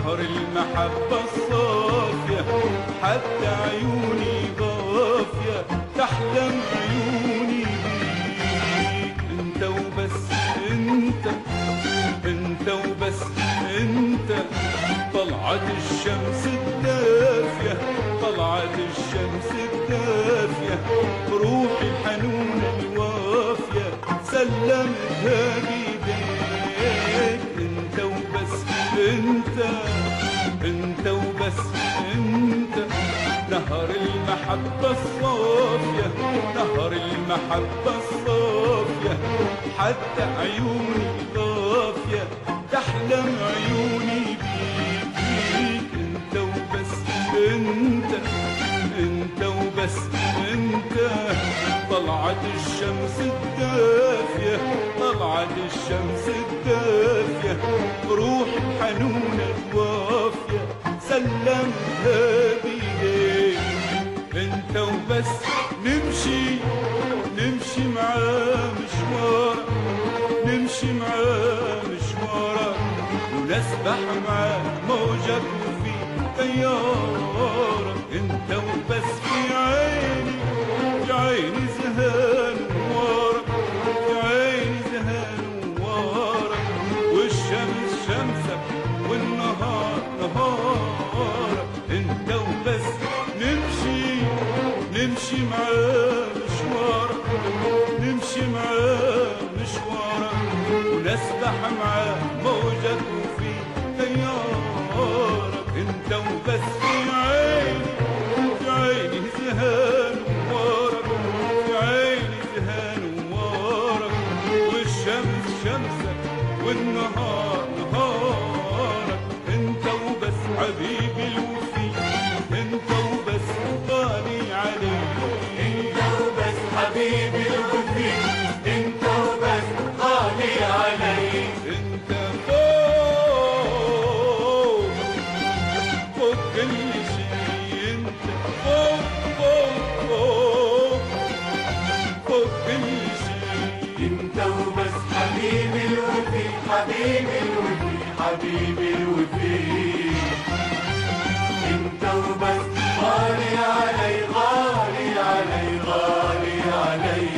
نهر المحبة الصافية، حتى عيوني ضافية تحلم عيوني بيك. انت وبس انت، انت وبس انت، طلعت الشمس الدافية، طلعت الشمس الدافية، روحي الحنونة الوافية سلمتها بيديك. انت وبس انت، انت وبس انت، نهر المحبة الصافية، نهر المحبة الصافية، حتى عيوني ضافية تحلم عيوني بيك. انت وبس انت، انت وبس انت، طلعت الشمس الدافية، طلعت الشمس الدافية، روحي حنونة وافية سلمتها بيديك. انت وبس نمشي، نمشي معاه مشوار، نمشي معاه مشوار، ونسبح معاه موجة وفي طيارة. انت وبس في عيني، في عيني زهان وارك، في عيني زهان وارك، والشمس شمسك والنهار نهارك. انت وبس نمشي، نمشي معاه مشوارك، نمشي معاه مشوارك، ونسبح معاه موجك وفي تيارك. انت وبس في عيني، في عيني زهان وارك، في عيني زهان وارك، والشمس شمسك والنهار نهارك. انت وبس حبيبي الوفي، انت وبس غالي علي، انت وبس حبيبي الوفي، انت وبس غالي علي. انت فوق، فوق كل شيء، انت فوق فوق فوق، فوق كل شيء. انت وبس حبيبي الوفي، حبيبي الوفي، حبيبي الوفي. انت وبس غالي علي، غالي علي، غالي علي.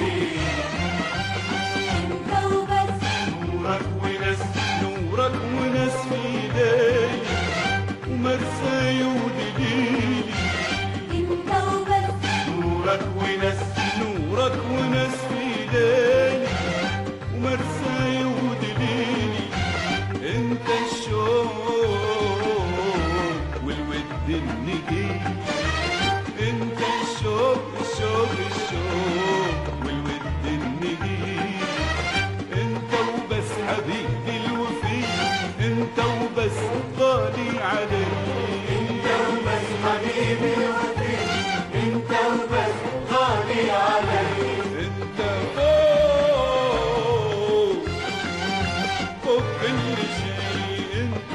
انت وبس نورك ونس، نورك وناس في ايدي، ومرساي ودليلي. انت وبس نورك ونس، نورك وناس في ايدي، ومرساي ودليلي. انت الشوق والود النجيل، انت الشوق الشوق الشوق والود النجيل. انت وبس حبيبي الوفي، انت وبس غالي علي. انت وبس حبيبي الوفي، انت وبس غالي علي. انت فوق، فوق كل شيء، انت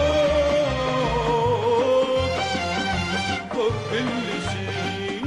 فوق، فوق كل شيء.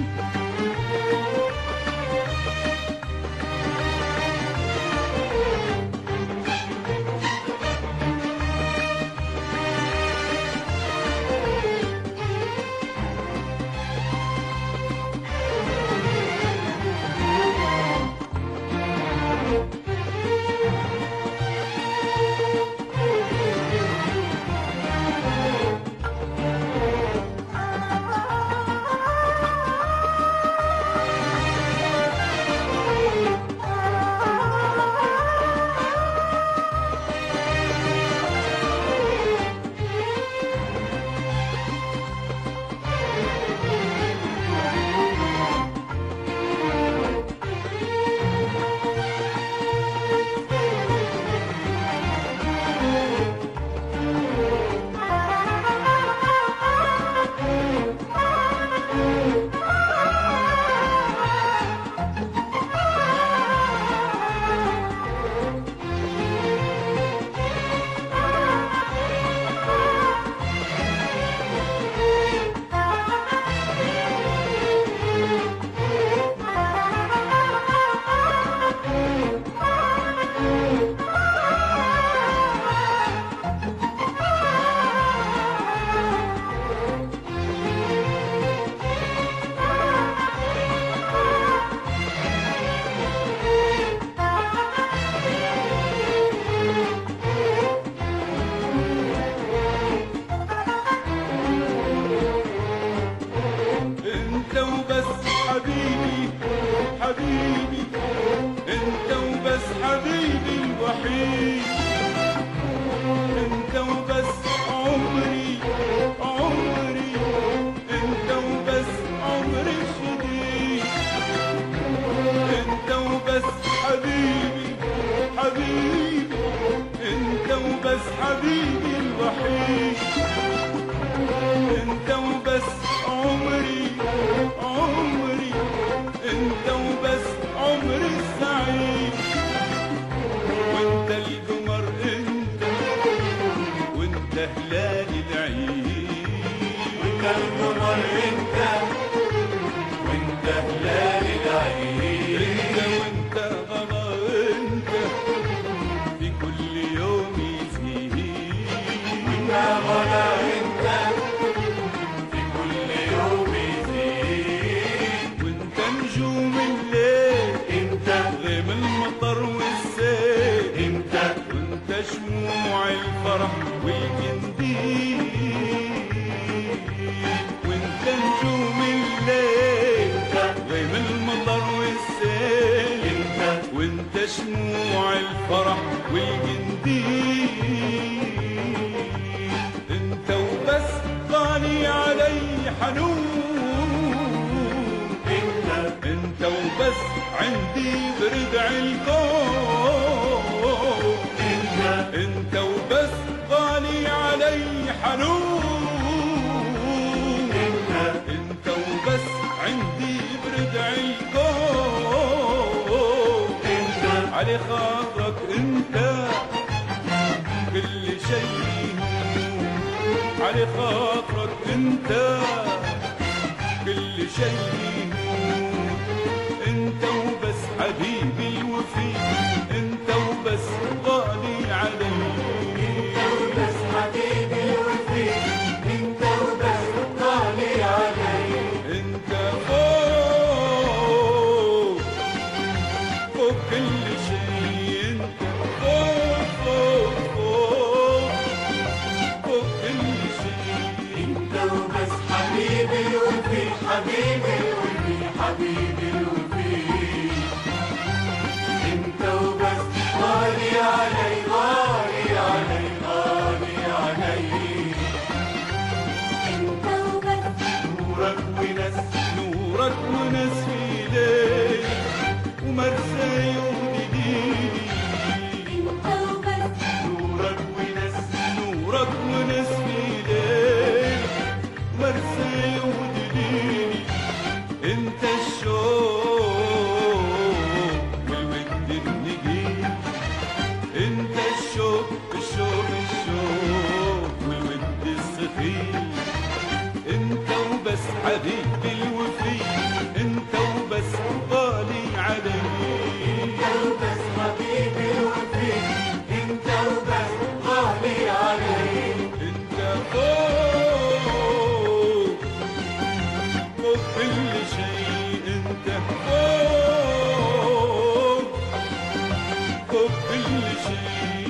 هلال العيد وانت القمر انت وانت هلال العيد وانت قمر انت في كل يوم يزيد وانت غلا انت في كل يوم يزيد وانت نجوم الليل انت غيم المطر والسيل انت وانت شموع الفرح والجنديل وانت نجوم الليل غيم المطر والسيل انت وانت شموع الفرح والجنديل انت وبس غالي علي حنون انت وبس عندي بردع الكون انت وبس غالي علي حنون انت وبس عندي بردع الكون علي خاطرك انت كل شيء علي خاطرك انت كل شيء انت وبس حبيبي الوفي انت وبس غالي علي انت وبس حبيبي الوفي انت وبس غالي علي انت فوق فوق كل شيء انت فوق كل شيء انت وبس حبيبي الوفي حبيبي الوفي حبيبي الوفي انت وبس غالي علي غالي علي غالي علي انت وبس نورك ونس نورك ونس في ليل ومرسى يوم جديد انت وبس نورك ونس نورك ونس في ليل مرسى يوم جديد انت الشوق والود النجيب انت الشوق والود السخيف انت وبس حبيبي الوفي انت وبس غالي علي انت وبس حبيبي الوفي انت وبس غالي علي انت فوق كل شيء انت فوق كل شيء